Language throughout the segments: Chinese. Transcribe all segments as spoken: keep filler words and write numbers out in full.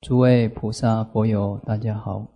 诸位菩萨佛友大家好。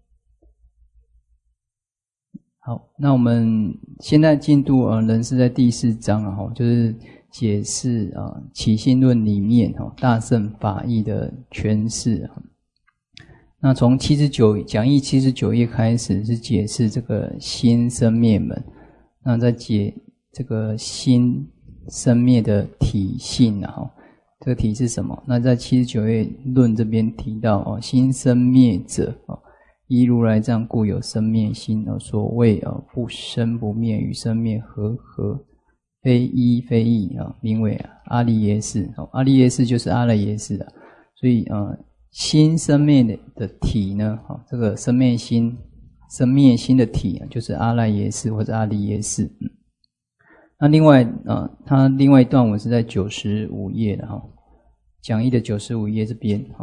好，那我们现在进度呃仍是在第四章啊，就是解释啊起信论里面哈大乘法义的诠释。那从七十九讲义七十九页开始是解释这个心生灭门，那再解这个心生灭的体性啊。这个体是什么？那在七十九页论这边提到哦，心生灭者哦，依如来藏故有生灭心哦。所谓哦，不生不灭，与生灭合合，非一非异啊，名为阿赖耶识哦。阿赖耶识就是阿赖耶识啊。所以呃，心生灭的的体呢，哦，这个生灭心生灭心的体啊，就是阿赖耶识或者阿赖耶识。嗯那另外啊，它另外一段我是在九十五页的哈，讲义的九十五页这边哈。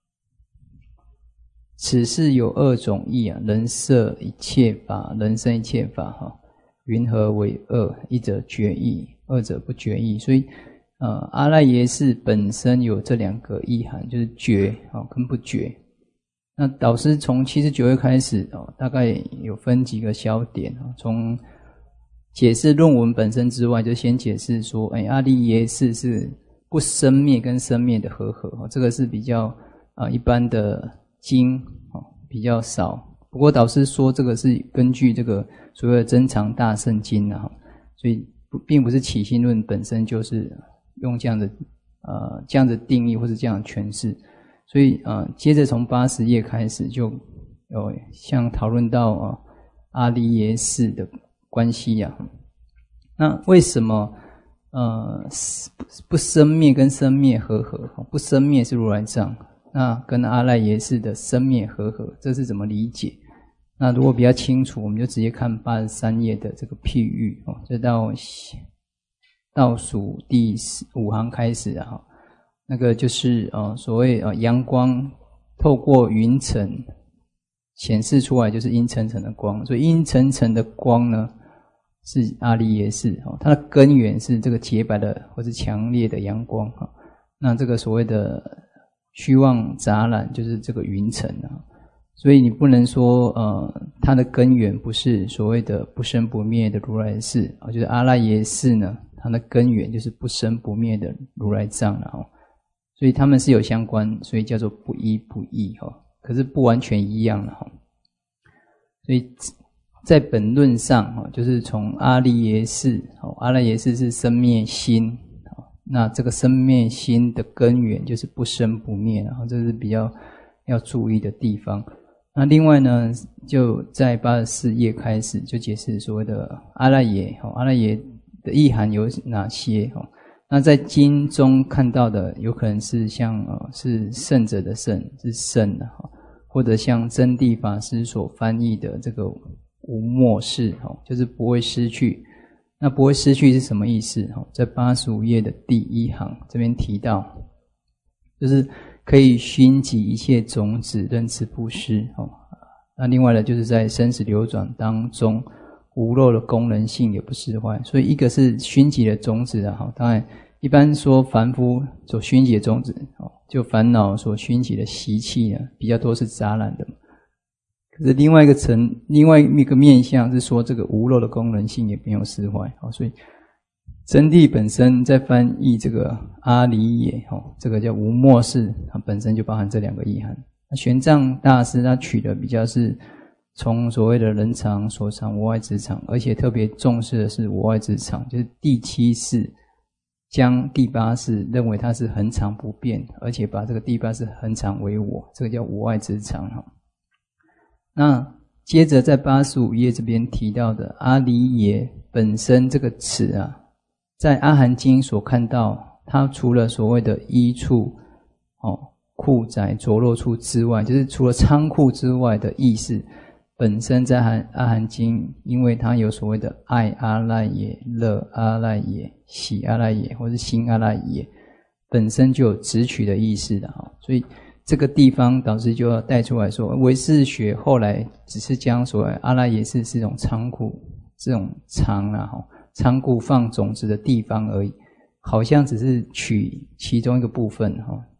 此事有二种义啊，人摄一切法，人生一切法哈。云何为二？一者觉义，二者不觉义。所以呃，阿赖耶识本身有这两个意涵，就是觉啊跟不觉。那导师从七十九页开始哦，大概有分几个小点啊，从解释论文本身之外，就先解释说，哎，阿赖耶识是不生灭跟生灭的和合，这个是比较啊、呃、一般的经哦比较少。不过导师说这个是根据这个所谓的增长大乘经啊，所以并不是起信论本身就是用这样的呃这样的定义或是这样的诠释。所以呃接着从八十页开始就有像讨论到啊、呃、阿赖耶识的关系啊，那为什么呃不生灭跟生灭合合？不生灭是如来藏，那跟阿赖耶识的生灭合合，这是怎么理解？那如果比较清楚，我们就直接看八十三页的这个譬喻哦，这到倒数第五行开始啊，那个就是呃所谓呃阳光透过云层显示出来，就是阴沉沉的光，所以阴沉沉的光呢，是阿赖耶识，它的根源是这个洁白的或是强烈的阳光。那这个所谓的虚妄杂染就是这个云层，所以你不能说呃它的根源不是所谓的不生不灭的如来识，就是阿赖耶识呢，它的根源就是不生不灭的如来藏，所以它们是有相关，所以叫做不一不异，可是不完全一样了。所以在本论上就是从阿赖耶识，阿赖耶识是生灭心，那这个生灭心的根源就是不生不灭，然后这是比较要注意的地方。那另外呢，就在八十四页开始就解释所谓的阿赖耶，阿赖耶的意涵有哪些？那在经中看到的有可能是像是圣者的圣，是圣的，或者像真谛法师所翻译的这个无末世，就是不会失去。那不会失去是什么意思？在八十五页的第一行这边提到，就是可以熏集一切种子，任持不失。那另外呢，就是在生死流转当中无漏的功能性也不失坏。所以一个是熏集的种子啊，当然一般说凡夫所熏集的种子，就烦恼所熏集的习气呢，比较多是杂染的。可是另外一个层，另外一个面向是说这个无漏的功能性也没有失坏，所以真谛本身在翻译这个阿离耶，这个叫无末世，它本身就包含这两个意涵。那玄奘大师他取的比较是从所谓的人常、所常、我外之常，而且特别重视的是我外之常，就是第七世将第八世认为它是恒常不变，而且把这个第八世恒常为我，这个叫我外之常。那接着在八十五页这边提到的阿离耶本身这个词啊，在阿含经所看到，它除了所谓的衣处、哦、库宅、着落处之外，就是除了仓库之外的意思，本身在阿含经，因为它有所谓的爱阿赖耶、乐阿赖耶、喜阿赖耶或是心阿赖耶，本身就有直取的意思的，所以这个地方导师就要带出来说，唯识学后来只是将所谓阿赖耶识是一种仓库，这种仓啊，仓库放种子的地方而已，好像只是取其中一个部分，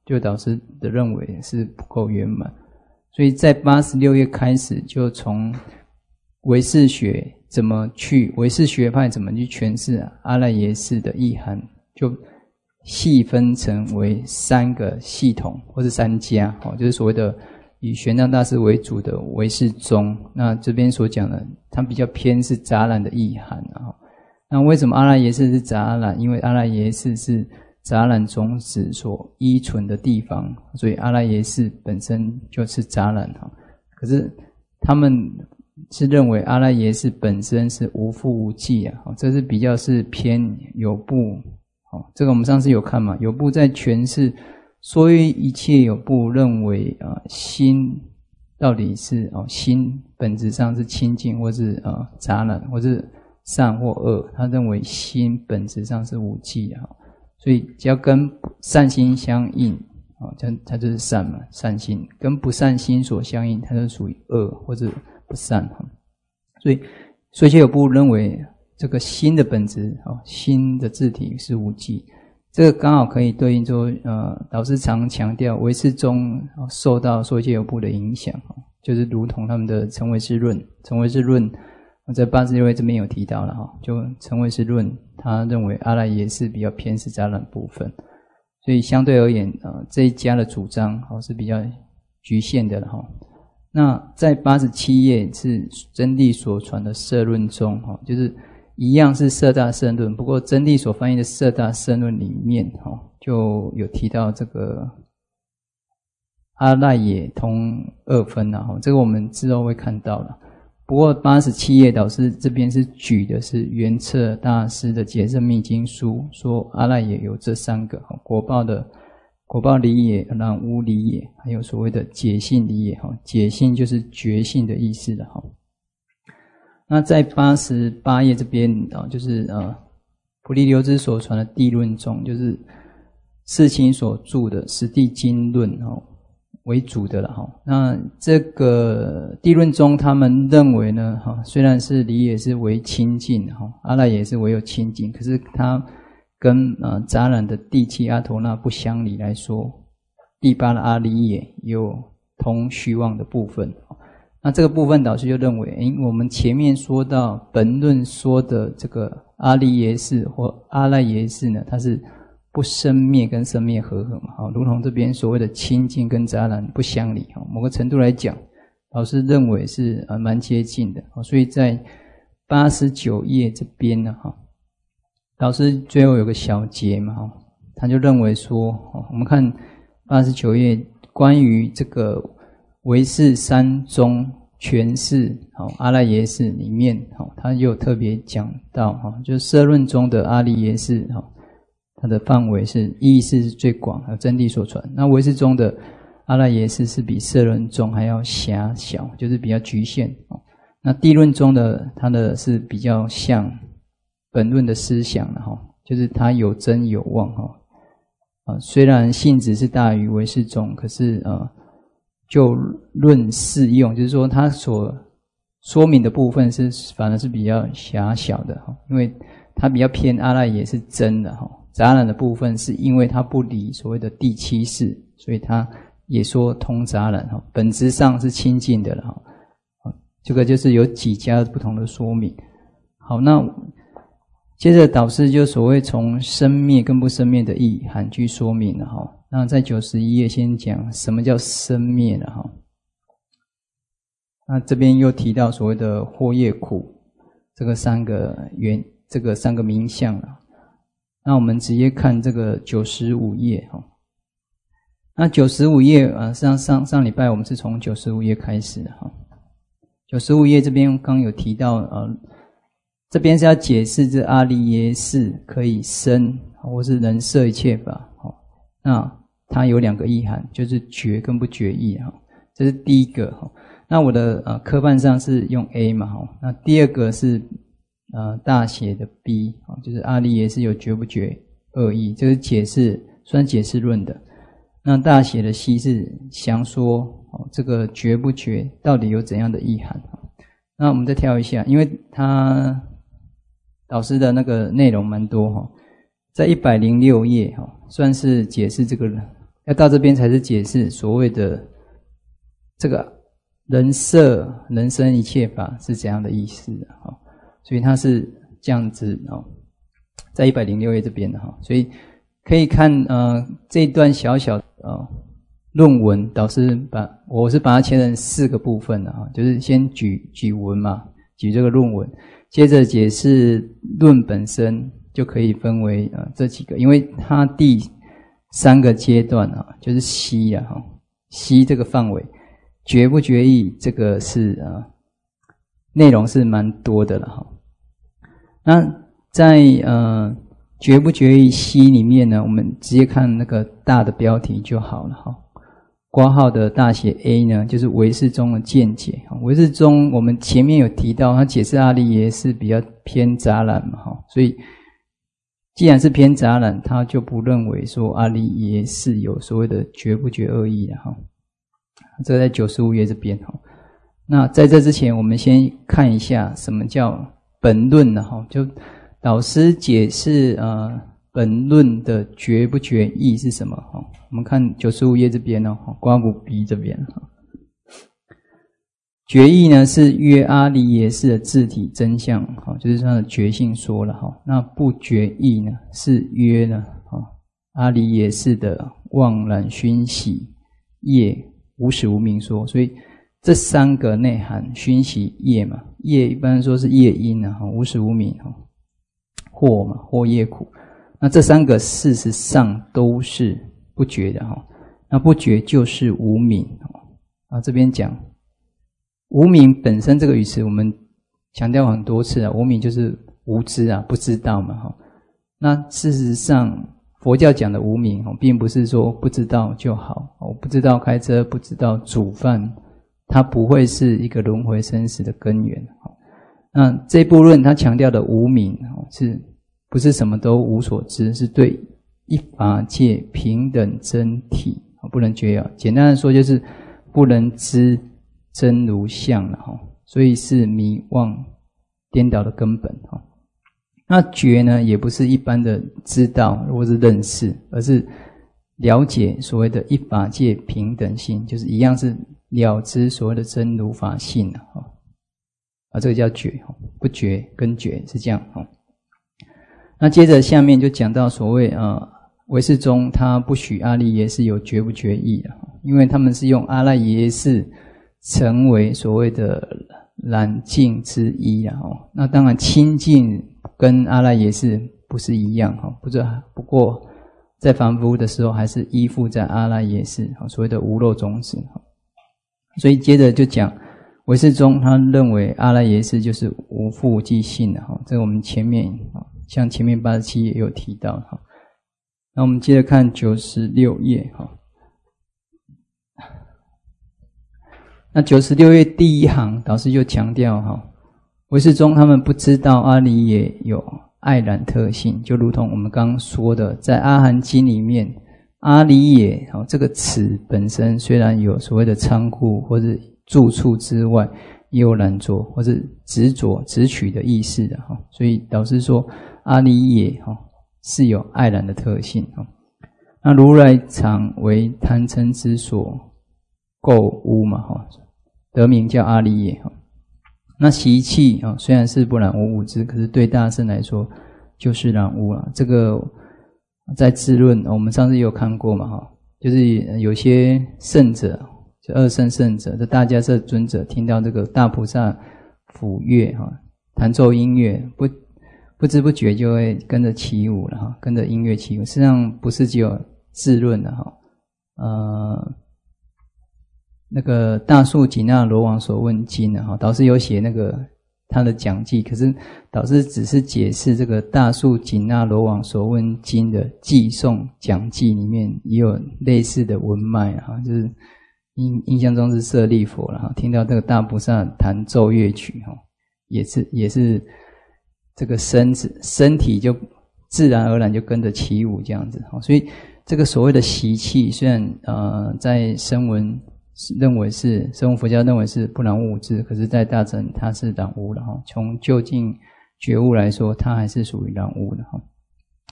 就导师的认为是不够圆满，所以在八十六页开始就从唯识学怎么去唯识学派怎么去诠释阿赖耶识的意涵，就细分成为三个系统或是三家，就是所谓的以玄奘大师为主的唯识宗。那这边所讲的它比较偏是杂染的意涵。那为什么阿赖耶识是杂染？因为阿赖耶识是杂染种子所依存的地方，所以阿赖耶识本身就是杂染。可是他们是认为阿赖耶识本身是无覆无记啊，这是比较是偏有部。这个我们上次有看嘛，有部在诠释说于一切有部，认为啊心到底是哦心本质上是清净或是啊杂染或是善或恶，他认为心本质上是无记啊，所以只要跟善心相应啊，它它就是善嘛，善心跟不善心所相应，它就属于恶或者不善。所以说一切有部认为这个心的本质，心的自体是无记，这个刚好可以对应说，呃，导师常强调唯识宗受到说一切有部的影响，就是如同他们的成唯识论，成唯识论在八十六页这边有提到了哈，就成唯识论，他认为阿赖耶识比较偏是杂染部分，所以相对而言，呃，这一家的主张是比较局限的了哈。那在八十七页是真谛所传的摄论中，就是一样是摄大摄论，不过真谛所翻译的摄大摄论里面就有提到这个阿赖耶通二分啊，这个我们之后会看到了。不过八十七页导师这边是举的是圆彻大师的解圣密经书，说阿赖耶有这三个果报的果报离也、染污离也，还有所谓的解性离也，解性就是觉性的意思了。那在八十八页这边就是呃菩提流支所传的谛论中，就是世亲所著的十地经论为主的了。那这个谛论中他们认为呢，虽然是离也是为清净，阿赖也是唯有清净，可是它跟呃杂染的第七阿陀那不相离来说，第八的阿离也有通虚妄的部分。那这个部分导师就认为，诶，我们前面说到本论说的这个阿离耶识或阿赖耶识呢，它是不生灭跟生灭合合嘛，如同这边所谓的清净跟杂染不相离，某个程度来讲，导师认为是呃蛮接近的。所以在八十九页这边呢，导师最后有个小节嘛，他就认为说，我们看八十九页关于这个唯识三宗诠释阿赖耶识里面，他又特别讲到，就是摄论中的阿赖耶识，它的范围是意识是最广，还有真谛所传。那唯识中的阿赖耶识是比摄论中还要狭小，就是比较局限。那谛论中的它的是比较像本论的思想了，就是它有真有妄。虽然性质是大于唯识中，可是呃。就论适用，就是说它所说明的部分是反而是比较狭小的，因为它比较偏阿赖耶是真的，杂染的部分是因为它不离所谓的第七识，所以它也说通杂染，本质上是清净的了。这个就是有几家不同的说明。好，那接着导师就所谓从生灭跟不生灭的意涵去说明了哈。那在九十一页先讲什么叫生灭了哈。那这边又提到所谓的惑业苦这个三个原这个三个名相了。那我们直接看这个九十五页哈。那九十五页啊，上上上礼拜我们是从九十五页开始的哈。九十五页这边刚有提到呃。这边是要解释这阿赖耶识可以生或是能摄一切法，那它有两个意涵，就是觉跟不觉意，这是第一个。那我的呃科判上是用 A 嘛，那第二个是呃大写的 B， 就是阿赖耶识有觉不觉二义，这是解释算解释论的。那大写的 C 是详说这个觉不觉到底有怎样的意涵。那我们再跳一下，因为它导师的那个内容蛮多哈，在一百零六页哈，算是解释这个要到这边才是解释所谓的这个人色人生一切法是怎样的意思的哈。所以它是这样子哦，在一百零六页这边的哈，所以可以看呃这一段小小的呃论文，导师把我是把它切成四个部分的哈，就是先举举文嘛，举这个论文，接着解释论本身，就可以分为呃这几个，因为它第三个阶段啊，就是析啊哈，析这个范围，决不决议这个是啊内容是蛮多的了哈。那在呃决不决议析里面呢，我们直接看那个大的标题就好了哈。括号的大写 A 呢，就是唯识宗的见解。唯识宗我们前面有提到，他解释阿赖耶是比较偏杂染嘛哈，所以既然是偏杂染，他就不认为说阿赖耶是有所谓的决不决恶意的哈。这个在九十五页这边哈。那在这之前，我们先看一下什么叫本论呢哈，就导师解释呃本论的决不决意是什么哈？我们看九十五页这边哦，刮骨 B 这边哈。决意呢是约阿赖耶识的自体真相哈，就是它的觉性说了哈。那不决意呢是约呢哈阿赖耶识的妄染熏习业无始无明说，所以这三个内涵熏习业嘛，业一般说是业因啊，无始无明哈，惑嘛惑业苦。那这三个事实上都是不觉的哈，那不觉就是无明啊。这边讲无明本身这个语词，我们强调很多次啊，无明就是无知啊，不知道嘛哈。那事实上，佛教讲的无明，并不是说不知道就好，我不知道开车，不知道煮饭，它不会是一个轮回生死的根源。那这部论它强调的无明是。不是什么都无所知，是对一法界平等真体不能觉啊。简单的说就是不能知真如相了哈，所以是迷妄颠倒的根本哈。那觉呢，也不是一般的知道或是认识，而是了解所谓的一法界平等性，就是一样是了知所谓的真如法性啊。啊，这个叫觉，不觉跟觉是这样哈。那接着下面就讲到所谓呃唯识宗他不许阿赖耶识有决不决意的，因为他们是用阿赖耶识成为所谓的染净之一啊。那当然清净跟阿赖耶识不是一样哈，不是不过在凡夫的时候还是依附在阿赖耶识所谓的无漏种子。所以接着就讲唯识宗他认为阿赖耶识就是无复即性的哈，这个我们前面像前面八十七页也有提到哈。那我们接着看九十六页哈。那九十六页第一行导师就强调哈，唯识宗他们不知道阿赖耶有爱染特性，就如同我们刚刚说的，在阿含经里面，阿赖耶这个词本身虽然有所谓的仓库或者住处之外，也有染着或者执着执取的意思的哈，所以导师说阿赖耶是有爱染的特性。那如来常为贪嗔之所构污嘛，得名叫阿赖耶。那习气虽然是不染无物质，可是对大圣来说就是染污了。这个在智论我们上次也有看过嘛，就是有些圣者，就二圣圣者，这大迦叶尊者听到这个大菩萨抚乐弹奏音乐，不不知不觉就会跟着起舞了哈，跟着音乐起舞。实际上不是只有智论的哈，呃，那个大树紧那罗王所问经的哈，导师有写那个他的讲记，可是导师只是解释这个大树紧那罗王所问经的记诵讲记里面也有类似的文脉哈，就是印印象中是舍利佛了哈，听到这个大菩萨弹奏乐曲哈，也是也是。这个身子身体就自然而然就跟着起舞这样子，所以这个所谓的习气，虽然呃在声闻认为是声闻佛教认为是不染物质，可是在大乘它是染污的哈。从究竟觉悟来说，它还是属于染污的哈。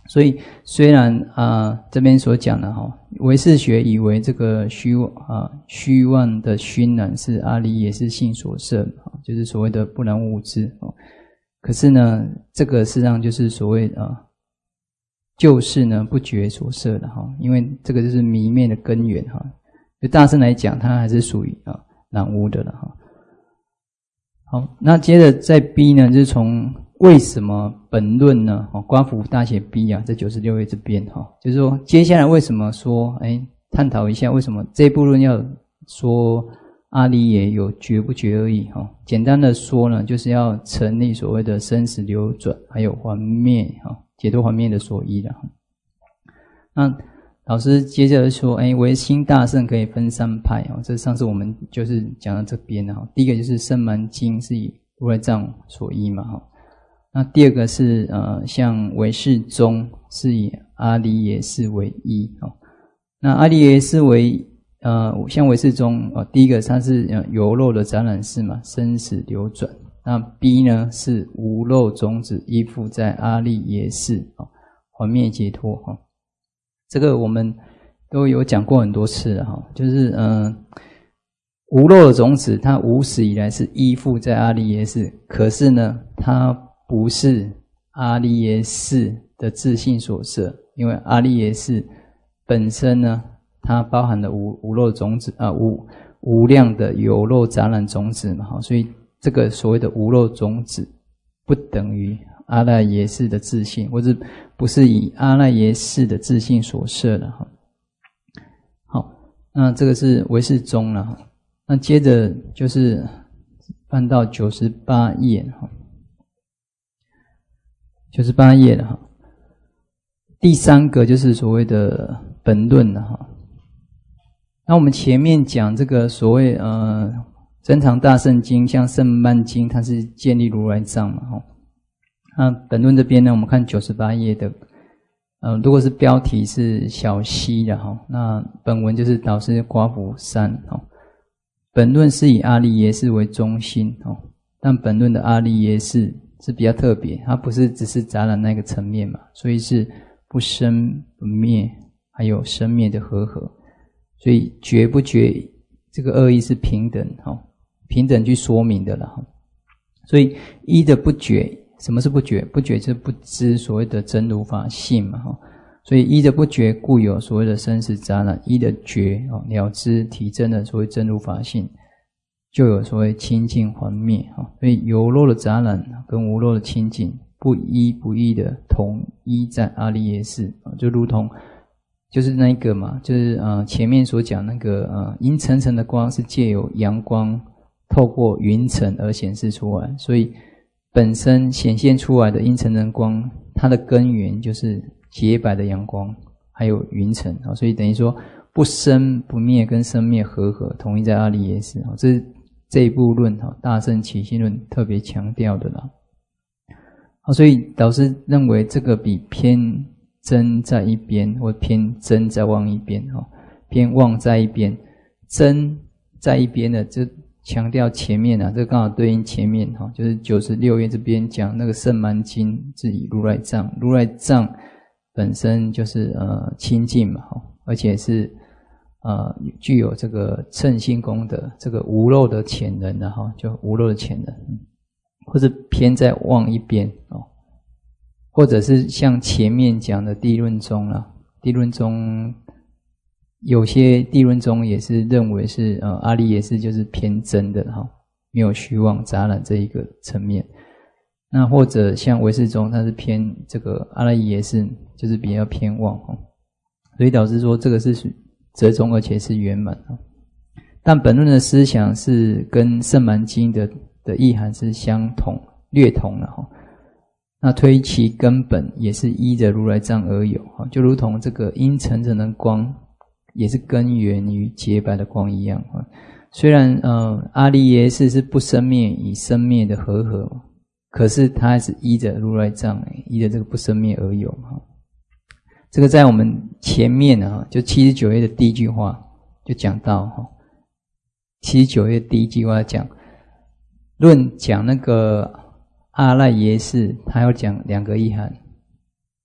所以虽然啊、呃、这边所讲的哈，唯识学以为这个虚啊虚妄的熏染是阿离耶识性所摄，就是所谓的不然物质。可是呢，这个事实上就是所谓啊就是呢不觉所摄的哈，因为这个就是迷灭的根源哈。就大乘来讲，它还是属于啊染污的了哈。好，那接着在 B 呢，就是从为什么本论呢？哦，刮幅大写 B 啊，在九十六页这边哈，就是说接下来为什么说，哎，探讨一下为什么这部论要说阿离耶有觉不觉而已哈。简单的说呢，就是要成立所谓的生死流转，还有还灭哈，解脱还灭的所依了。那老师接着说，哎，唯心大乘可以分三派哦。这上次我们就是讲到这边的哈。第一个就是圣蛮经是以如来藏所依嘛哈。那第二个是呃，像唯识宗是以阿离耶识为依哈。那阿离耶识为呃，像唯识宗哦，第一个它是呃有漏的杂染识嘛，生死流转。那 B 呢是无漏种子依附在阿离耶识啊，还灭解脱哈。这个我们都有讲过很多次了哈，就是嗯、呃，无漏的种子，它无始以来是依附在阿离耶识，可是呢，它不是阿离耶识的自性所摄，因为阿离耶识本身呢，它包含了无无漏种子啊，无无量的有漏杂染种子嘛，哈，所以这个所谓的无漏种子不等于阿赖耶识的自性，或者不是以阿赖耶识的自性所摄的哈。好，那这个是唯识宗了哈。那接着就是翻到九十八页哈，九十八页了哈。第三个就是所谓的本论了哈。那我们前面讲这个所谓呃增长大乘经，像圣曼经，它是建立如来藏嘛哈。那本论这边呢，我们看九十八页的，呃，如果是标题是小西的哈，那本文就是导师刮幅三哈。本论是以阿离耶识为中心哈，但本论的阿离耶识是比较特别，它不是只是杂染那个层面嘛，所以是不生不灭，还有生灭的和合，所以觉不觉这个二义是平等哈，平等去说明的了哈。所以一的不觉。什么是不觉？不觉就是不知所谓的真如法性嘛哈，所以一的不觉故有所谓的生死杂染，一的觉哦了知体证的所谓真如法性，就有所谓清净还灭哈。所以有漏的杂染跟无漏的清净不一不异的统一在阿离耶识，就如同就是那个嘛，就是呃前面所讲那个呃阴沉沉的光是借由阳光透过云层而显示出来，所以本身显现出来的阴沉沉光，它的根源就是洁白的阳光，还有云层啊，所以等于说不生不灭跟生灭和合，统一在阿离耶识啊，这是这一部论哈，大乘起信论特别强调的啦。好，所以导师认为这个比偏真在一边，或偏真在妄一边哈，偏妄在一边，真在一边的就。强调前面啊，这个刚好对应前面哈，就是九十六页这边讲那个圣蛮经是以如来藏，如来藏本身就是呃清净嘛哈，而且是呃具有这个称心功德，这个无漏的潜能的哈，就无漏的潜能，或者偏在妄一边哦，或者是像前面讲的地论宗啦，地论宗。有些地论宗也是认为是呃阿离耶识就是偏真的哈，没有虚妄杂染这一个层面。那或者像唯识宗，它是偏这个阿赖耶识就是比较偏妄哈，所以导致说这个是折中而且是圆满哈。但本论的思想是跟圣蛮经的的意涵是相同略同的哈。那推其根本也是依着如来藏而有哈，就如同这个阴沉沉的光。也是根源于洁白的光一样啊。虽然呃阿离耶识是不生灭以生灭的和合，可是它还是依着如来藏，依着这个不生灭而有哈。这个在我们前面啊，就七十九页的第一句话就讲到哈。七十九页第一句话讲论讲那个阿赖耶识，它要讲两个意涵。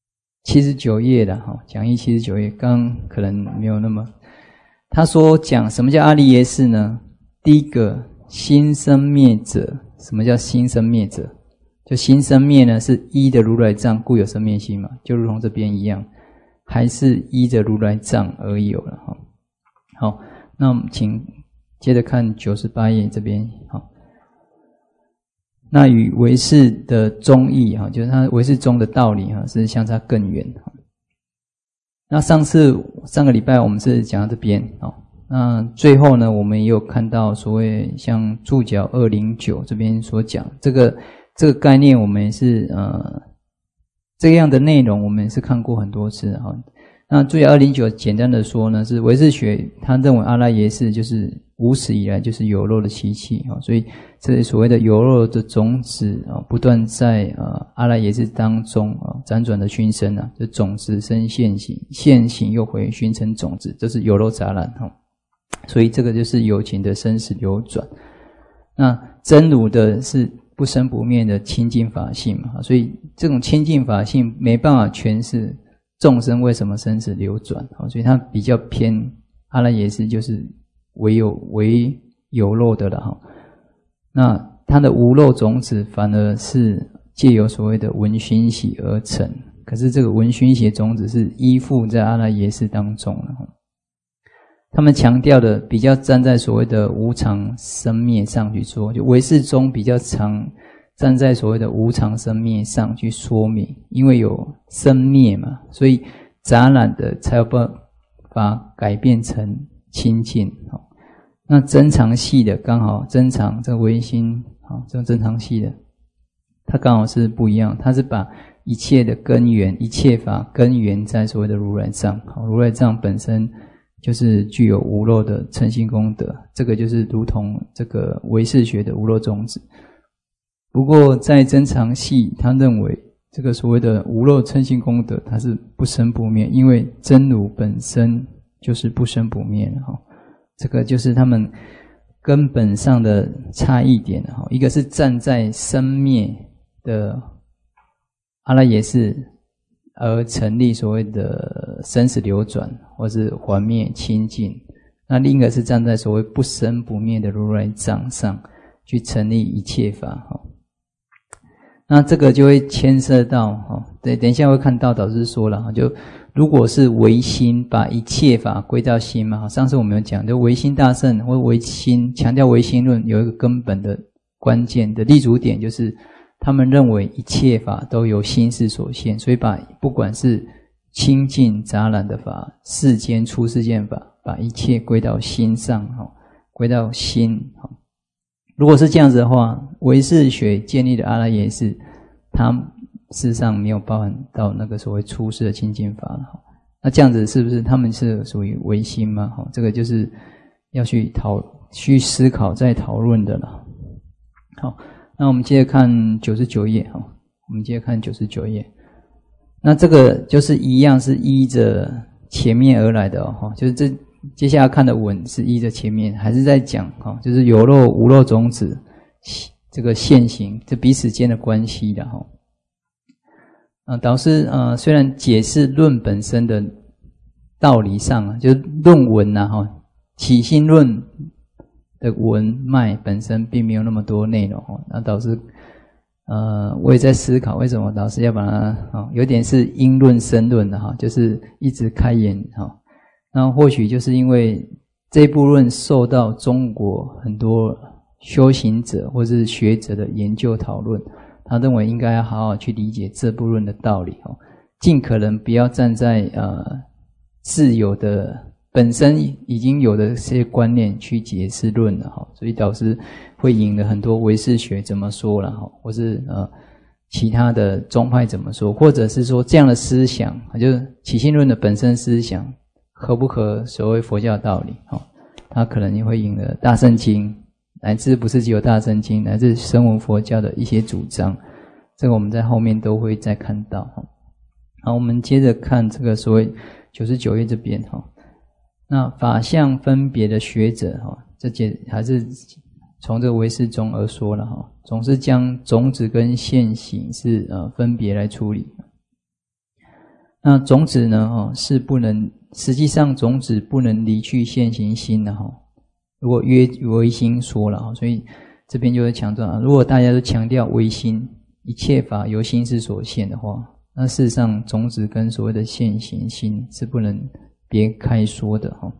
七十九页的哈，讲义七十九页，刚刚可能没有那么。他说讲什么叫阿赖耶识呢？第一个心生灭者，什么叫心生灭者？就心生灭呢，是依的如来藏故有生灭心嘛，就如同这边一样，还是依着如来藏而有了哈。好，那我们请接着看九十八页这边哈。那与唯识的宗义哈，就是它唯识宗的道理哈，是相差更远哈。那上次上个礼拜我们是讲到这边哦，那最后呢，我们也有看到所谓像注脚二零九这边所讲这个。这个概念我们也是呃这样的内容我们也是看过很多次哈。那注解二零九简单的说呢，是唯识学他认为阿赖耶识就是无始以来就是有漏的习气哈，所以这所谓的有漏的种子啊，不断在呃阿赖耶识当中啊辗转的熏生啊，就种子生现行，现行又回熏成种子，这是有漏杂染哈。所以这个就是有情的生死流转。那真如的是不生不灭的清净法性嘛，所以这种清净法性没办法诠释众生为什么生死流转，所以它比较偏阿赖耶识，就是唯有唯有漏的了哈。那它的无漏种子反而是借由所谓的闻熏习而成，可是这个闻熏习种子是依附在阿赖耶识当中了。他们强调的比较站在所谓的无常生灭上去说，就唯识中比较常站在所谓的无常生灭上去说明，因为有生灭嘛，所以杂染的才有办法改变成清净。那增长系的刚好增长这个唯心，这种增长系的它刚好是不一样，它是把一切的根源一切法根源在所谓的如来藏，如来藏本身就是具有无漏的称心功德，这个就是如同这个唯识学的无漏种子。不过在增长系他认为这个所谓的无漏称心功德它是不生不灭，因为真如本身就是不生不灭的哈。这个就是他们根本上的差异点哈，一个是站在生灭的阿赖耶识而成立所谓的生死流转或是还灭清净，那另一个是站在所谓不生不灭的如来藏上去成立一切法。那这个就会牵涉到对，等一下会看到导师说了，就如果是唯心把一切法归到心嘛，上次我们有讲就唯心大乘或唯心，强调唯心论有一个根本的关键的立足点，就是他们认为一切法都由心事所现，所以把不管是清净杂染的法，世间出世间法，把一切归到心上，归到心。如果是这样子的话，唯识学建立的阿赖耶识，它事实上没有包含到那个所谓出世的清净法。那这样子是不是他们是属于唯心吗？这个就是要去讨去思考再讨论的了。好，那我们接着看九十九页，我们接着看九十九页。那这个就是一样是依着前面而来的哦，就是这接下来看的文是依着前面，还是在讲哦，就是有漏无漏种子这个现行，这彼此间的关系的哈。啊，导师呃虽然解释论本身的道理上啊，就是论文呐哈，起心论的文脉本身并没有那么多内容哦，那导师呃我也在思考为什么导师要把它哦，有点是因论生论的哈，就是一直开言哈。那或许就是因为这部论受到中国很多修行者或是学者的研究讨论，他认为应该要好好去理解这部论的道理哦，尽可能不要站在呃自有的本身已经有的这些观念去解释论了哈，所以导师会引了很多唯识学怎么说了哈，或是呃其他的宗派怎么说，或者是说这样的思想，就是起信论的本身思想合不合所谓佛教道理哦，他可能也会引了大乘经，乃至不是只有大乘经，乃至声闻佛教的一些主张，这个我们在后面都会再看到。好，我们接着看这个所谓九十九页这边哈。那法相分别的学者哈，这节还是从这个唯识中而说了哈，总是将种子跟现行是呃分别来处理。 那种子呢，哦，是不能，实际上种子不能离去现行心的哈。如果约唯心说了，所以这边就会强调啊，如果大家都强调唯心，一切法由心是所现的话，那事实上种子跟所谓的现行心是不能别开说的哈。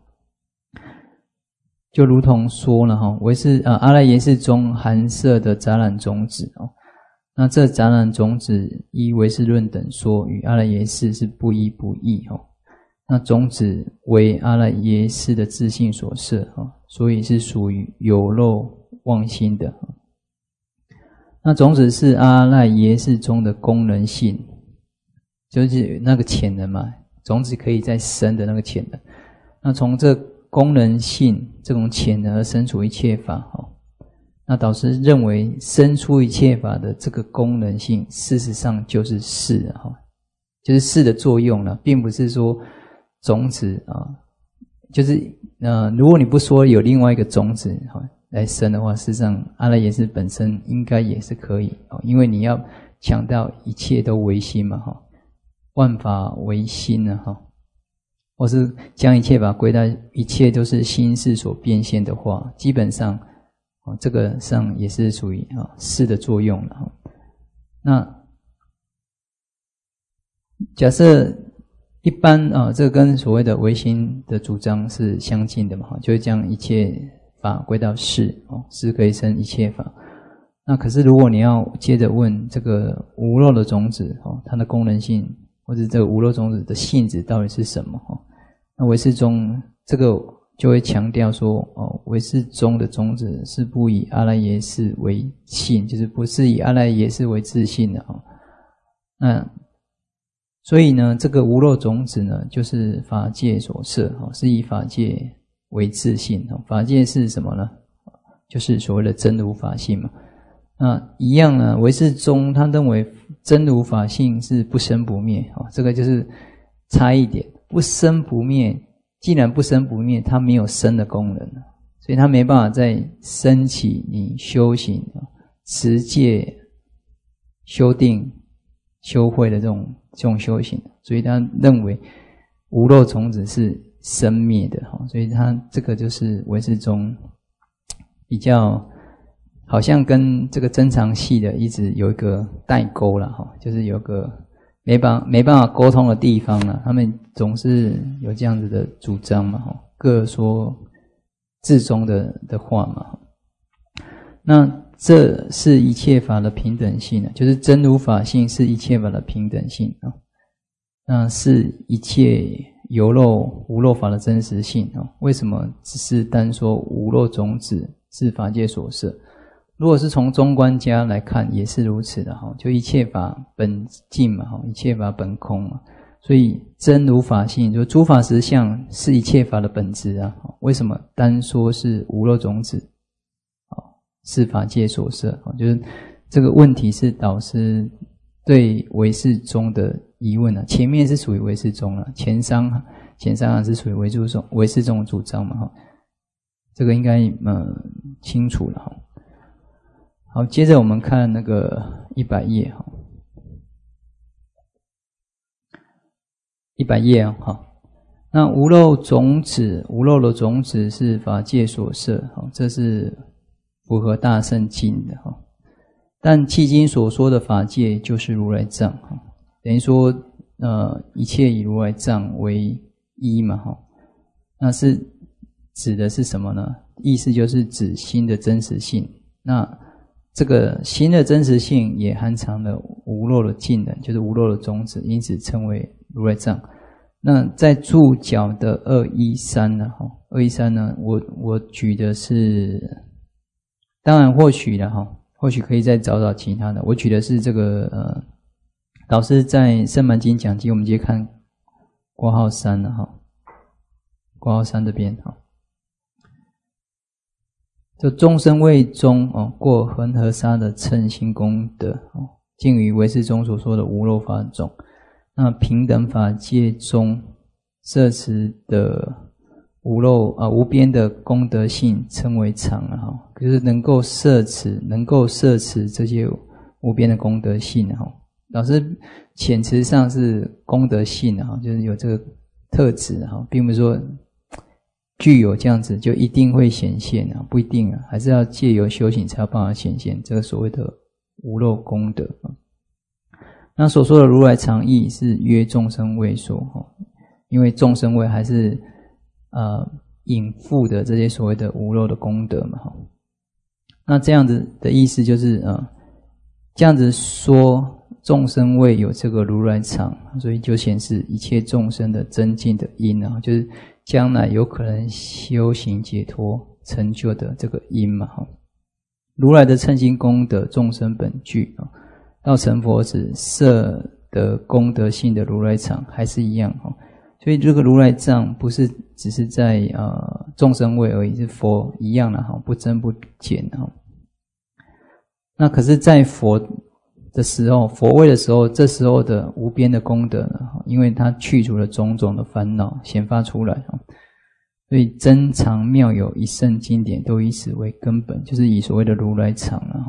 就如同说了哈，唯是啊阿赖耶识中含摄的杂染种子哦，那这杂染种子依唯识论等说与阿赖耶识是不一不异哦。那种子为阿赖耶识的自性所摄哦，所以是属于有漏妄心的。那种子是阿赖耶识中的功能性，就是那个潜能嘛，种子可以再生的那个潜能。那从这功能性这种潜能而生出一切法哦。那导师认为生出一切法的这个功能性，事实上就是识哈，就是识的作用了，并不是说种子啊，就是呃，如果你不说有另外一个种子哈来生的话，事实上阿赖耶识本身应该也是可以哦，因为你要强调一切都唯心嘛哈，万法唯心呢哈，或是将一切法归到一切都是心识所变现的话，基本上哦，这个上也是属于啊识的作用了哈。那假设一般啊，这个跟所谓的唯心的主张是相近的嘛，哈，就会将一切法归到识哦，识可以生一切法。那可是如果你要接着问这个无漏的种子哦，它的功能性或者这个无漏种子的性质到底是什么哦？那唯识中这个就会强调说哦，唯识中的种子是不以阿赖耶识为性，就是不是以阿赖耶识为自性的哦。那所以呢，这个无漏种子呢，就是法界所摄哦，是以法界为自性哦。法界是什么呢？就是所谓的真如法性嘛。那一样呢，唯识中他认为真如法性是不生不灭哦，这个就是差一点，不生不灭。既然不生不灭，它没有生的功能，所以它没办法再升起你修行、持戒、修定、修慧的这种这种修行，所以他认为无漏种子是生灭的，所以他这个就是唯识中比较好像跟这个增长系的一直有一个代沟啦，就是有个没办没办法沟通的地方啦，他们总是有这样子的主张嘛，各说自宗的的话嘛。那这是一切法的平等性，就是真如法性是一切法的平等性啊，那是一切有漏无漏法的真实性啊。为什么只是单说无漏种子是法界所摄？如果是从中观家来看，也是如此的哈。就一切法本净嘛，哈，一切法本空嘛，所以真如法性，就诸法实相是一切法的本质啊。为什么单说是无漏种子？是法界所摄，就是这个问题是导师对唯识中的疑问啊。前面是属于唯识中了，前三前三行是属于唯识中唯识中的主张嘛，哈，这个应该嗯清楚了哈。好，接着我们看那个一百页哈，一百页哈。那无漏种子，无漏的种子是法界所摄，哈，这是符合大乘经的哈，但契经所说的法界就是如来藏哈，等于说呃一切以如来藏为一嘛哈，那是指的是什么呢？意思就是指心的真实性。那这个心的真实性也含藏了无漏的净能，就是无漏的种子，因此称为如来藏。那在注脚的二一三呢哈，二一三呢，我我举的是。当然或许了哈，或许可以再找找其他的。我举的是这个呃，老师在《圣满经讲记》，我们直接看括号三了哈，括号三这边哈，就众生为中哦，过恒河沙的称心功德哦，尽于唯识中所说的无漏法种。那平等法界中摄持的无漏啊无边的功德性称为常啊哈，就是能够摄持能够摄持这些无边的功德性哈， 老师遣词上是功德性啊，就是有这个特质啊，并不是说具有这样子就一定会显现啊，不一定啊，还是要借由修行才有办法显现这个所谓的无漏功德啊。那所说的如来藏义是约众生位说哈，因为众生位还是呃隐覆的这些所谓的无漏的功德嘛哈。那这样子的意思就是呃这样子说众生位有这个如来藏，所以就显示一切众生的增进的因啊，就是将来有可能修行解脱成就的这个因嘛哈。如来的称心功德众生本具啊。到成佛时摄得功德性的如来藏还是一样哈，所以这个如来藏不是只是在呃众生位而已，是佛一样的哈，不增不减哈。那可是在佛的时候，佛位的时候，这时候的无边的功德呢，因为它去除了种种的烦恼显发出来哈，所以珍藏妙有一圣经典都以此为根本，就是以所谓的如来藏啊。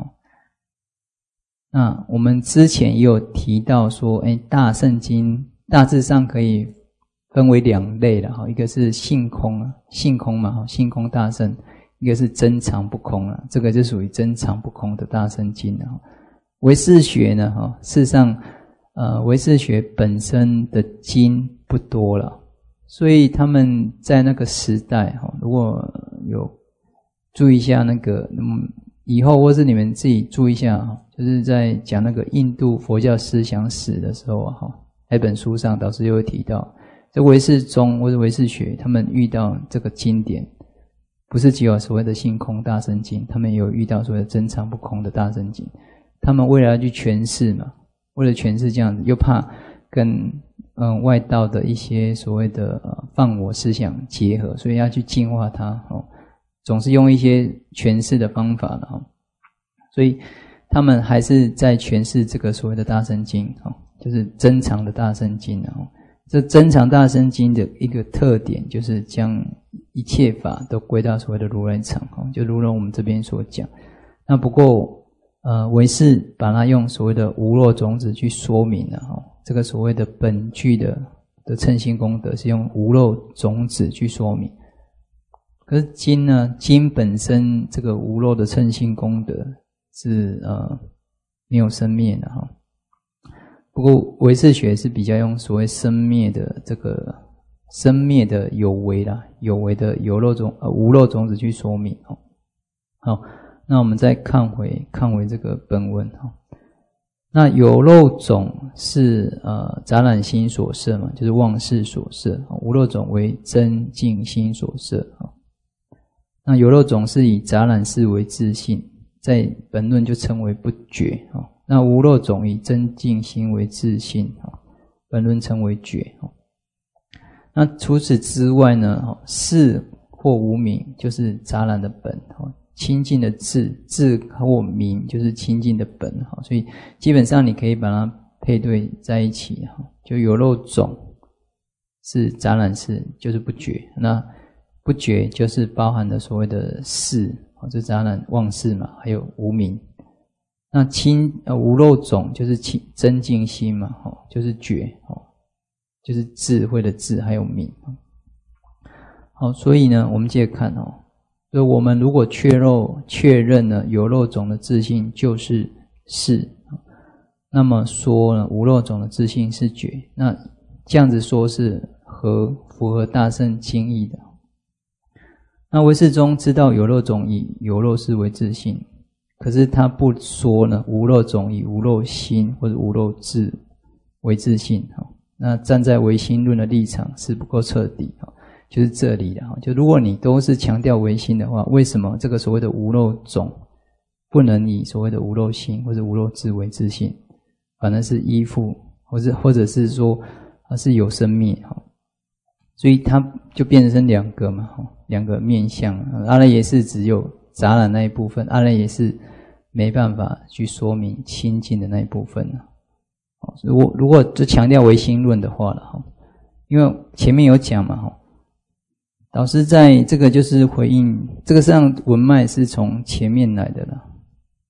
那我们之前也有提到说，哎，大圣经大致上可以分为两类了哈，一个是性空啊，性空嘛哈，性空大圣，一个是真常不空啊，这个就属于真常不空的大圣经啊。唯识学呢哈，事实上呃唯识学本身的经不多了，所以他们在那个时代哈，如果有注意一下那个嗯以后或是你们自己注意一下哈，就是在讲那个印度佛教思想史的时候啊，那本书上导师就会提到，在唯识宗或者唯识学，他们遇到这个经典，不是只有所谓的性空大圣经，他们也有遇到所谓的真常不空的大圣经。他们为了要去诠释嘛，为了诠释这样子，又怕跟嗯外道的一些所谓的呃放我思想结合，所以要去净化它哦。总是用一些诠释的方法了哈，所以他们还是在诠释这个所谓的大乘经哈，就是真常的大乘经啊。这真常大乘经的一个特点就是将一切法都归到所谓的如来藏哈，就如同我们这边所讲。那不过呃唯识把它用所谓的无漏种子去说明了哈，这个所谓的本具的的称心功德是用无漏种子去说明。可是经呢，经本身这个无漏的称心功德是呃没有生灭的哈。不过唯识学是比较用所谓生灭的这个生灭的有为啦，有为的有漏种呃无漏种子去说明哈。好，那我们再看回看回这个本文哈。那有漏种是呃杂染心所摄嘛，就是妄识所摄，无漏种为真净心所摄哈。那有漏种是以杂染识为自性，在本论就称为不觉。那无漏种以真净心为自性，本论称为觉。那除此之外呢，识或无明就是杂染的本，清净的智，智或明就是清净的本，所以基本上你可以把它配对在一起，就有漏种是杂染识，就是不觉。那不觉就是包含了所谓的识，就杂染妄识嘛，还有无明。那清呃无漏种就是清真净心嘛，就是觉，就是智慧的智，还有明。好，所以呢，我们接着看哦，所以我们如果确认确认了有漏种的自性就是识，那么说呢，无漏种的自性是觉，那这样子说是合符合大乘经义的。那唯识中知道有漏种以有漏识为自性，可是他不说呢无漏种以无漏心或者无漏智为自性。那站在唯心论的立场是不够彻底，就是这里的，就如果你都是强调唯心的话，为什么这个所谓的无漏种不能以所谓的无漏心或者无漏智为自性，反而是依附或者或者是说它是有生灭，所以它就变成两个嘛，两个面向。阿赖耶识只有杂染那一部分，阿赖耶识没办法去说明清净的那一部分。如果如果就强调唯心论的话了，因为前面有讲嘛，导师在这个就是回应这个上文脉是从前面来的了，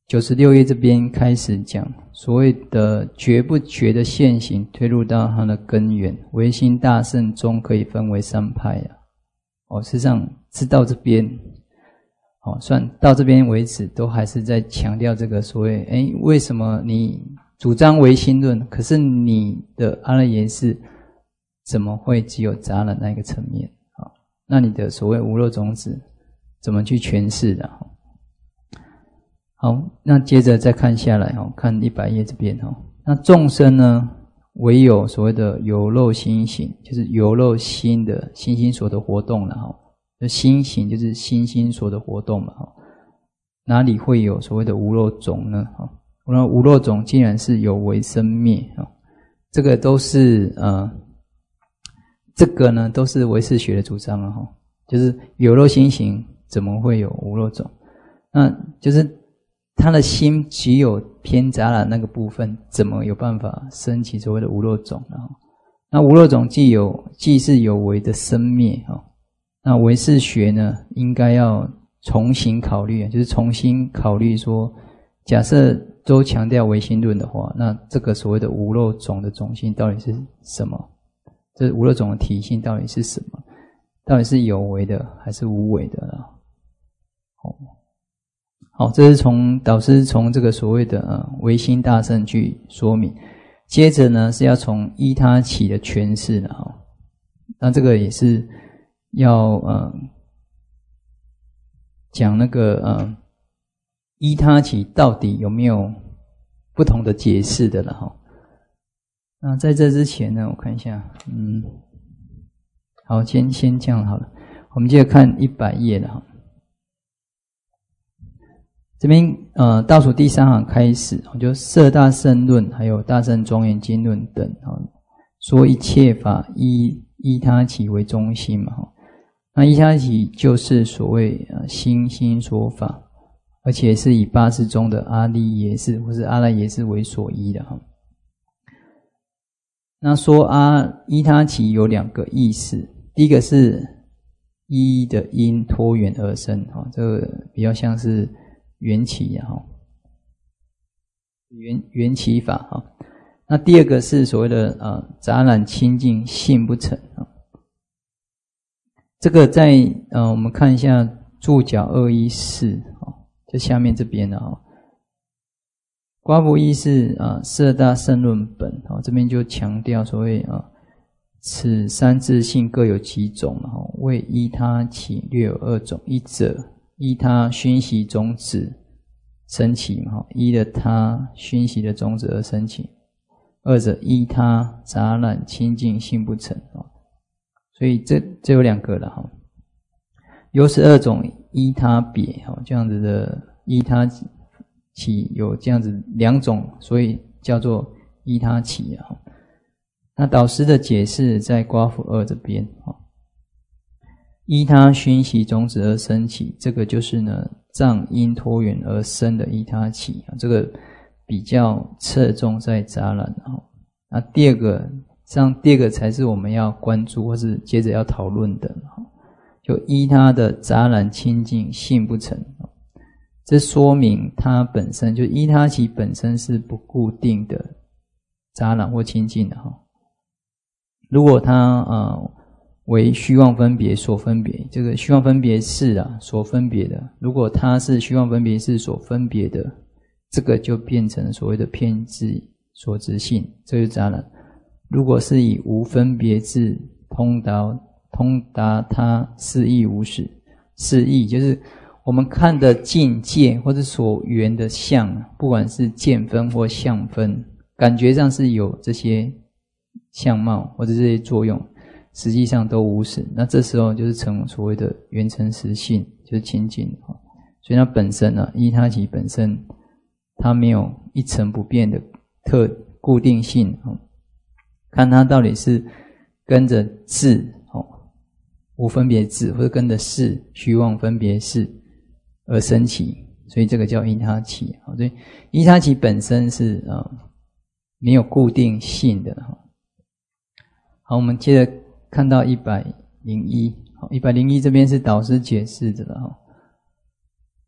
九十六页这边开始讲所谓的觉不觉的现行，推入到它的根源。唯心大圣中可以分为三派啊。哦，事实上是到这边，哦，算到这边为止，都还是在强调这个所谓，诶，为什么你主张唯心论，可是你的阿赖耶识怎么会只有杂染那一个层面？啊，那你的所谓无漏种子怎么去诠释的？好，那接着再看下来，看一百页这边，那众生呢，唯有所谓的有漏心行，就是有漏心的心心所的活动了，就心行就是心心所的活动嘛，哪里会有所谓的无漏种呢？那无漏种竟然是有为生灭，这个都是呃，这个呢都是唯识学的主张啊，就是有漏心行怎么会有无漏种？那就是他的心只有偏杂染那个部分，怎么有办法升起所谓的无漏种呢？那无漏种既有既是有为的生灭，那唯识学呢应该要重新考虑，就是重新考虑说，假设都强调唯心论的话，那这个所谓的无漏种的种性到底是什么？这无漏种的体性到底是什么？到底是有为的还是无为的啦？好，这是从导师从这个所谓的呃唯心大圣去说明，接着呢是要从依他起的诠释了哈。那这个也是要呃讲那个呃依他起到底有没有不同的解释的了哈。那在这之前呢，我看一下，嗯，好，先先这样好了，我们接着看一百页了哈。这边呃倒数第三行开始，就摄大乘论还有大乘庄严经论等，说一切法依依他起为中心嘛。那依他起就是所谓心心所法，而且是以八识中的阿利耶识或是阿赖耶识为所依的哈。那说阿依他起有两个意思，第一个是依的因托缘而生，这个比较像是缘起啊，缘缘起法啊。那第二个是所谓的呃杂染清净性不成啊。这个在呃我们看一下注脚二一四啊，就下面这边的啊。瓜布一是啊摄大乘论本啊，这边就强调所谓啊此三自性各有几种啊，为依他起略有二种，一者依他熏习种子升起嘛，依了他熏习的种子而升起；二者依他杂染清净性不成，所以这这有两个了哈。有十二种依他别，这样子的依他起有这样子两种，所以叫做依他起啊。那导师的解释在瓜符二这边，依他熏习种子而升起，这个就是呢障因托缘而生的依他起，这个比较侧重在杂染。那第二个，这样第二个才是我们要关注或是接着要讨论的，就依他的杂染清净性不成，这说明它本身就依他起本身是不固定的杂染或清净的。如果它呃为虚妄分别所分别，这个虚妄分别是啊所分别的，如果它是虚妄分别是所分别的，这个就变成所谓的偏执所执性，这就是杂染。如果是以无分别智通达通达它是义无始，是义就是我们看的境界或者所缘的相，不管是见分或相分，感觉上是有这些相貌或者这些作用，实际上都无始，那这时候就是成所谓的缘成实性，就是清净。所以它本身呢、啊，依他起本身它没有一成不变的特固定性，看它到底是跟着智无分别智，或者跟着识虚妄分别识而生起，所以这个叫依他起。所以依他起本身是呃没有固定性的。好，我们接着看到一百零一，一百零一这边是导师解释的了哈。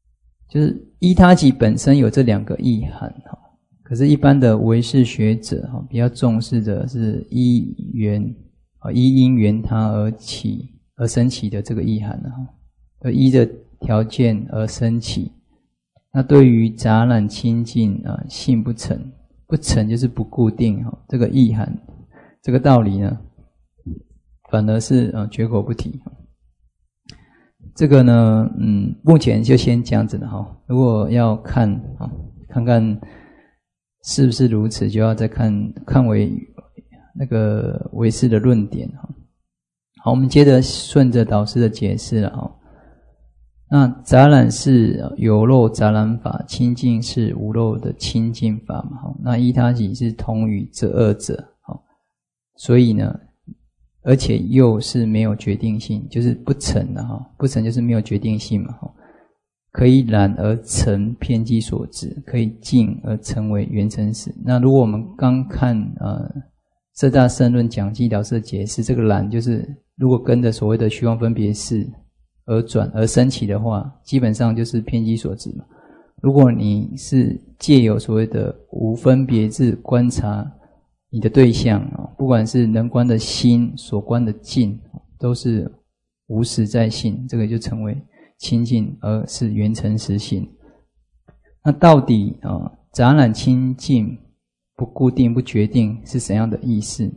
就是依他起本身有这两个意涵哈，可是一般的唯识学者哈比较重视的是依缘啊依因缘他而起而生起的这个意涵哈，依着条件而生起。那对于杂染清净啊性不成，不成就是不固定哈，这个意涵这个道理呢，反而是呃绝口不提。这个呢，嗯，目前就先这样子了哈。如果要看啊，看看是不是如此，就要再看看为那个唯识的论点哈。好，我们接着顺着导师的解释了哈。那杂染是有漏杂染法，清净是无漏的清净法嘛。哈，那依他起是同于这二者，哈，所以呢。而且又是没有决定性，就是不成的哈，不成就是没有决定性嘛哈。可以染而成遍计所知，可以净而成为缘成实。那如果我们刚看呃色大圣论讲记导师的解释，这个染就是如果跟着所谓的虚妄分别识而转而升起的话，基本上就是遍计所知嘛。如果你是借由所谓的无分别智观察你的对象，不管是能观的心所观的境，都是无实在性，这个就成为清净而是缘成实性。那到底啊杂染清净不固定不决定是怎样的意思？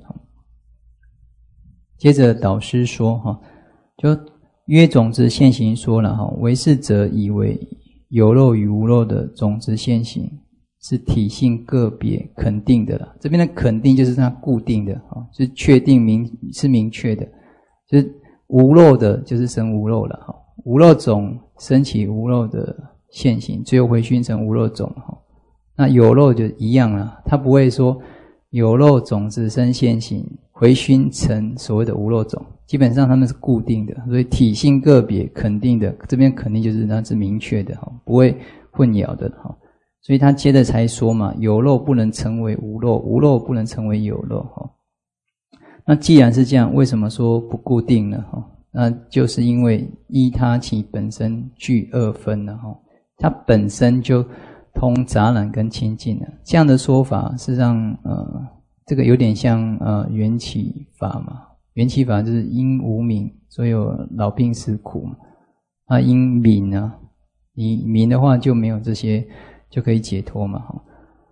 接着导师说哈，就约种子现行说了哈，唯识者以为有漏与无漏的种子现行是体性个别肯定的啦，这边的肯定就是它固定的啊，是确定明是明确的，就是无漏的就是生无漏了哈，无漏种升起无漏的现行，最后回熏成无漏种哈。那有漏就一样啦，它不会说有漏种子生现行，回熏成所谓的无漏种，基本上它们是固定的，所以体性个别肯定的，这边肯定就是它是明确的哈，不会混淆的哈。所以他接着才说嘛，有漏不能成为无漏，无漏不能成为有漏哈。那既然是这样，为什么说不固定呢？哈，那就是因为依他起本身具二分了哈，它本身就通杂染跟清净了。这样的说法，事实上呃，这个有点像呃缘起法嘛。缘起法就是因无明，所以有老病死苦嘛。啊，因明啊，你明的话就没有这些。就可以解脱嘛哈。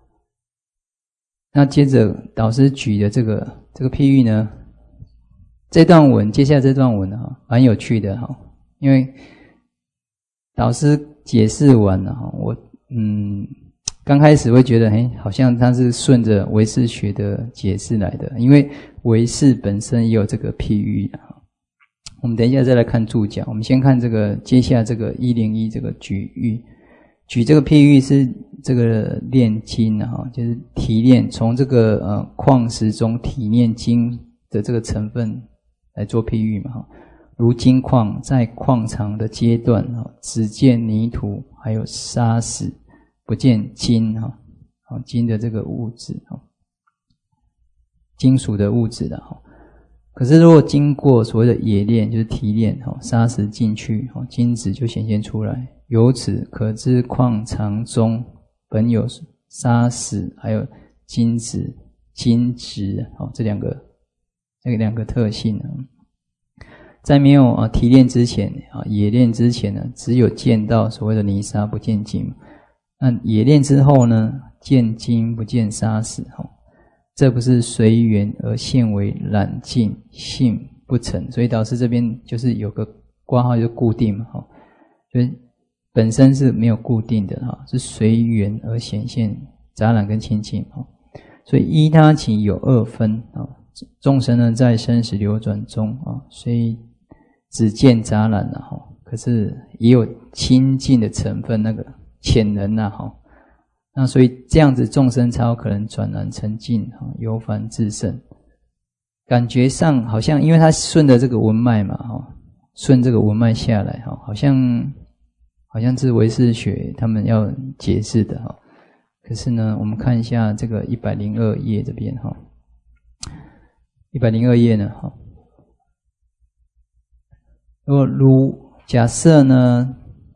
那接着导师举的这个这个譬喻呢，这段文接下来这段文哈蛮有趣的哈，因为导师解释完了哈，我嗯刚开始会觉得诶好像他是顺着唯识学的解释来的，因为唯识本身也有这个譬喻哈。我们等一下再来看注讲，我们先看这个接下来这个一零一这个举喻。举这个譬喻是这个炼金啊，就是提炼，从这个呃矿石中提炼金的这个成分来做譬喻嘛。如金矿在矿场的阶段啊，只见泥土还有沙石，不见金哈，金的这个物质哈，金属的物质的哈。可是如果经过所谓的冶炼，就是提炼哈，沙石进去哈，金子就显现出来。由此可知矿场中本有沙石还有金子金质哦，这两个这个两个特性呢，在没有啊提炼之前啊冶炼之前呢，只有见到所谓的泥沙不见金。那冶炼之后呢，见金不见沙石哈，这不是随缘而现为染净性不成。所以导师这边就是有个括号就固定嘛哈，就是本身是没有固定的哈，是随缘而显现杂染跟清净哈。所以依他起有二分啊，众生呢在生死流转中啊，虽只见杂染了哈，可是也有清净的成分，那个潜能呐哈。那所以这样子众生才有可能转染成净哈，由凡至圣。感觉上好像因为他顺着这个文脉嘛哈，顺这个文脉下来哈，好像。好像是唯识学他们要解释的哈，可是呢，我们看一下这个一百零二页这边哈，一百零二页呢哈，如果如假设呢，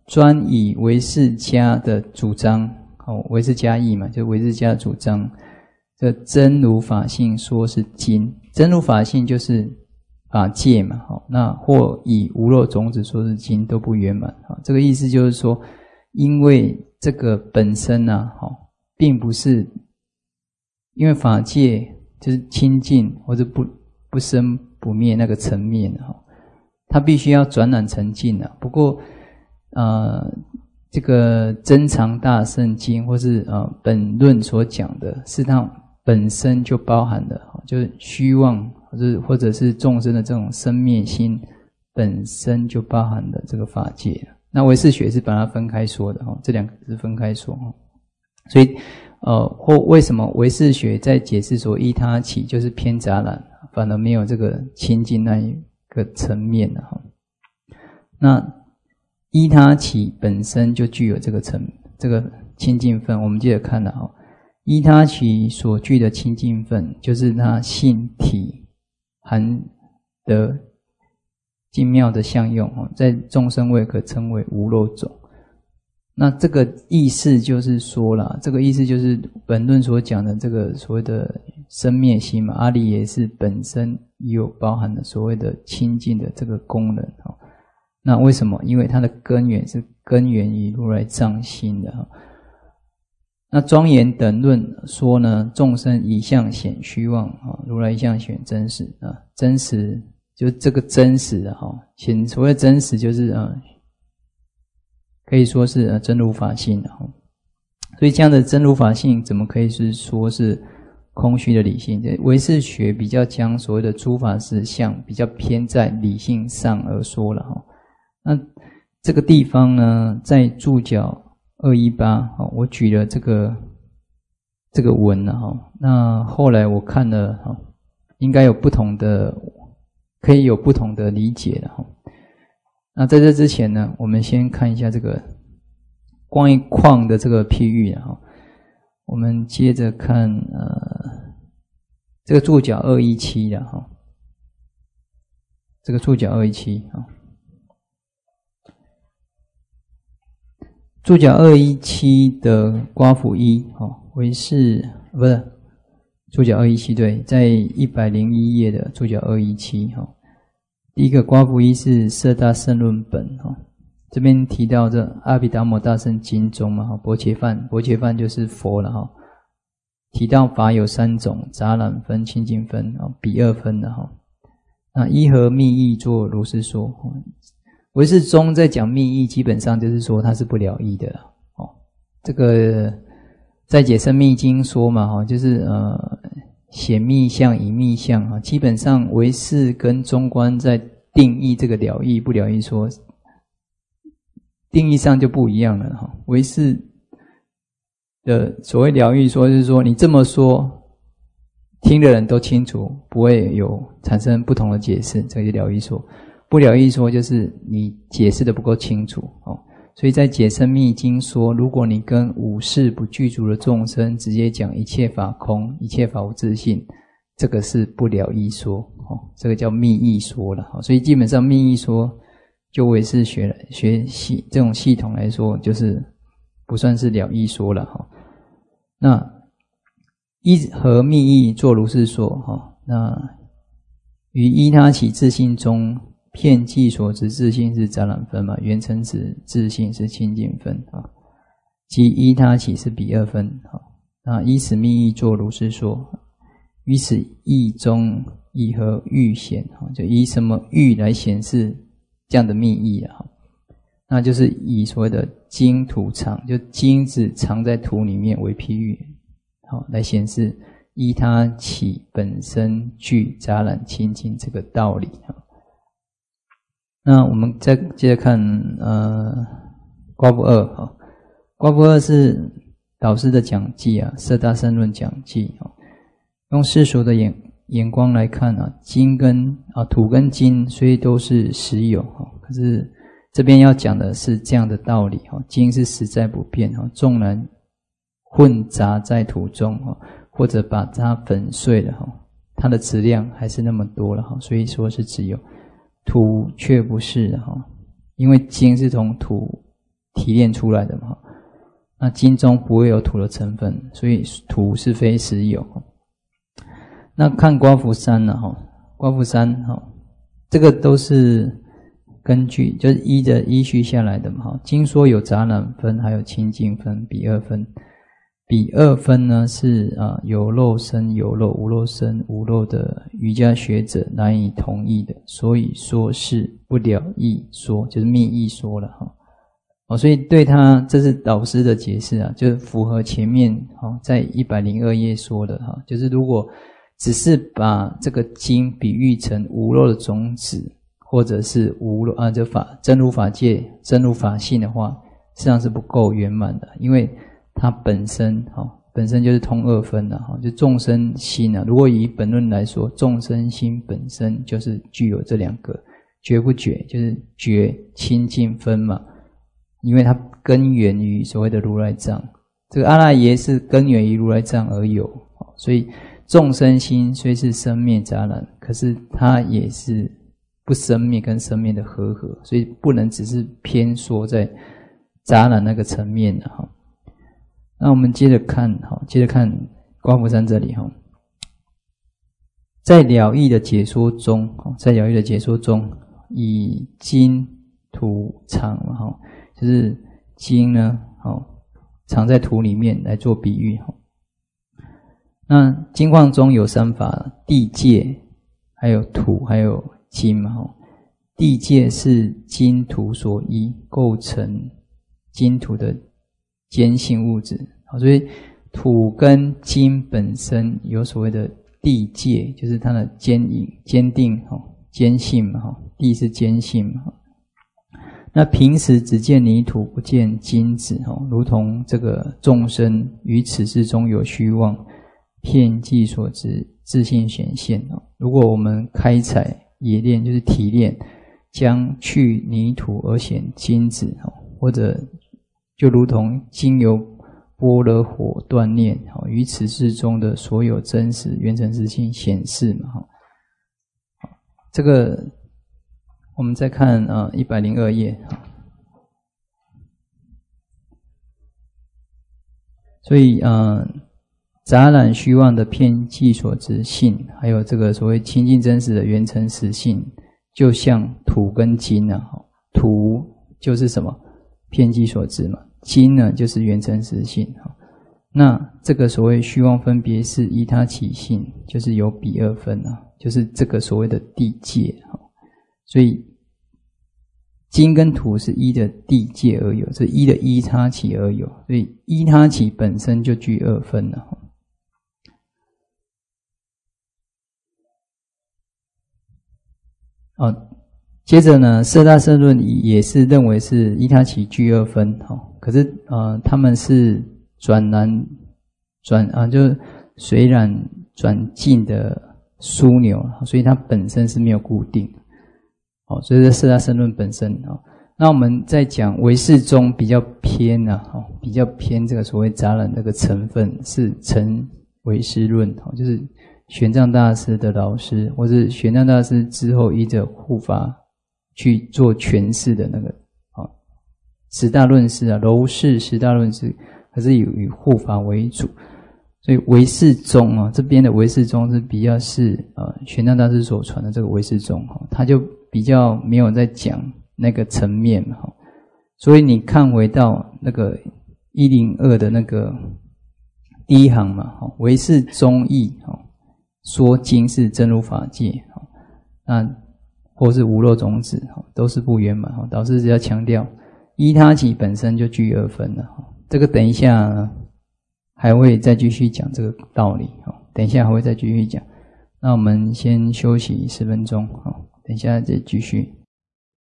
专以唯识家的主张，哦，唯识家义嘛，就唯识家的主张，这真如法性说是经，真如法性就是法界嘛，好，那或以无漏种子说是经都不圆满，好，这个意思就是说，因为这个本身啊，好，并不是因为法界就是清净或者不不生不灭那个层面，哈，它必须要转染成净啊。不过，呃，这个真常大圣经或是呃本论所讲的，是它本身就包含的，就是虚妄或者或者是众生的这种生灭心本身就包含的这个法界。那唯识学是把它分开说的，这两个是分开说。所以呃，或为什么唯识学在解释说依他起就是偏杂染，反而没有这个清净那一个层面的哈？那依他起本身就具有这个层这个清净分，我们接着看了哈，依他起所具的清净分，就是它性体含得精妙的相用，在众生位可称为无漏种。那这个意思就是说啦，这个意思就是本论所讲的这个所谓的生灭心嘛，阿里也是本身也有包含的所谓的清净的这个功能。那为什么？因为它的根源是根源于如来藏心的。那庄严等论说呢，众生一向显虚妄，如来一向显真实啊，真实就这个真实的哈，显所谓真实就是啊，可以说是真如法性的哈。所以这样的真如法性怎么可以是说是空虚的理性？唯识学比较将所谓的诸法实相比较偏在理性上而说了哈。那这个地方呢，在注脚二一八，我举了这个这个文了哈。那后来我看了哈，应该有不同的，可以有不同的理解的哈。那在这之前呢，我们先看一下这个光一况的这个譬喻哈。我们接着看呃这个注脚二一七的哈，这个注脚二一七哈。注脚二一七的刮辅一，唯识不是注脚二一七，对，在一百零一页的注脚二一七。第一个刮辅一是色大圣论本，这边提到这阿毗达摩大圣经中嘛，薄伽梵，薄伽梵就是佛了哈。提到法有三种：杂染分、清净分、比二分的哈。那依和密意作如是说。唯识中在讲密意，基本上就是说它是不了义的哦。这个在解深密经说嘛，哈，就是呃显密相、隐密相啊，基本上唯识跟中观在定义这个了义不了义说，定义上就不一样了哈。唯识的所谓了义说，就是说你这么说，听的人都清楚，不会有产生不同的解释，这个就了义说。不了义说就是你解释的不够清楚哦，所以在解深密经说，如果你跟五识不具足的众生直接讲一切法空，一切法无自性，这个是不了义说哦，这个叫密意说了。所以基本上密意说就唯识学学系这种系统来说，就是不算是了义说了哈。那依和密意作如是说哈，那于依他起自性中。遍计所执自性是杂染分嘛，缘成执自性是清净分啊，即依他起是比二分啊。那依此密意作如是说，于此意中以何欲显啊？就以什么欲来显示这样的密意啊？那就是以所谓的金土藏，就金子藏在土里面为譬喻，好来显示依他起本身具杂染清净这个道理啊。那我们再接着看呃刮辅二哈，刮辅二是导师的讲记啊，色大圣论讲记啊。用世俗的眼眼光来看啊，金跟啊土跟金虽都是实有哈，可是这边要讲的是这样的道理哈，金是实在不变哈，纵然混杂在土中哈，或者把它粉碎了哈，它的质量还是那么多了哈，所以说是只有。土却不是哈，因为金是从土提炼出来的嘛。那金中不会有土的成分，所以土是非实有。那看刮拂山呢、啊？刮拂山哈，这个都是根据就是依着依序下来的嘛。哈，经说有杂染分，还有清净分、比二分。比二分呢是啊有漏生、有漏、无漏生、无漏的瑜伽学者难以同意的，所以说是不了义说，就是密义说了哈。哦，所以对他这是导师的解释啊，就符合前面哈在一百零二页说的哈，就是如果只是把这个经比喻成无漏的种子，或者是无漏啊就法真如法界、真如法性的话，实际上是不够圆满的，因为它本身哈本身就是通二分的哈，就众生心啊。如果以本论来说，众生心本身就是具有这两个觉不觉，就是觉清净分嘛。因为它根源于所谓的如来藏，这个阿赖耶是根源于如来藏而有，所以众生心虽是生灭杂染，可是它也是不生灭跟生灭的和合，所以不能只是偏缩在杂染那个层面的哈。那我们接着看哈，接着看刮拂山这里哈，在了义的解说中，在了义的解说中，以金土藏哈，就是金呢，哦，藏在土里面来做比喻哈。那金矿中有三法：地界、还有土、还有金嘛哈。地界是金土所依，构成金土的坚性物质，所以土跟金本身有所谓的地界，就是它的坚硬、坚定、坚性嘛。地是坚性嘛。那平时只见泥土，不见金子，如同这个众生于此世中有虚妄，遍计所知，自性显现。如果我们开采冶炼，就是提炼，将去泥土而显金子，或者就如同经由般若火锻炼，于此世中的所有真实圆成实性显示嘛。这个我们再看啊一百零二页。所以呃杂染虚妄的遍计所知性，还有这个所谓清净真实的圆成实性，就像土跟金啊，土就是什么？遍计所知嘛。金呢就是圆成实性。那这个所谓虚妄分别是依他起性，就是有比二分啊，就是这个所谓的地界。所以金跟土是依的地界而有，是依的依他起而有，所以依他起本身就具二分了。哦，接着呢，色大圣论也是认为是依他起具二分，可是呃他们是转染转啊，就是水染转净的枢纽，所以它本身是没有固定。哦，所以这四大圣论本身哦，那我们在讲唯识中比较偏啊，哦，比较偏这个所谓杂染这个成分是成唯识论，哦，就是玄奘大师的老师，或是玄奘大师之后依着护法去做诠释的那个哦，十大论师啊，柔氏十大论师，可是以以护法为主。所以唯识宗啊，这边的唯识宗是比较是呃玄奘大师所传的这个唯识宗，他就比较没有在讲那个层面哈。所以你看回到那个一零二的那个第一行嘛，唯识宗义说经是真如法界，那或是无漏种子都是不圆满。导师只要强调依他起本身就具二分了，这个等一下呢还会再继续讲这个道理，等一下还会再继续讲。那我们先休息十分钟，等一下再继续。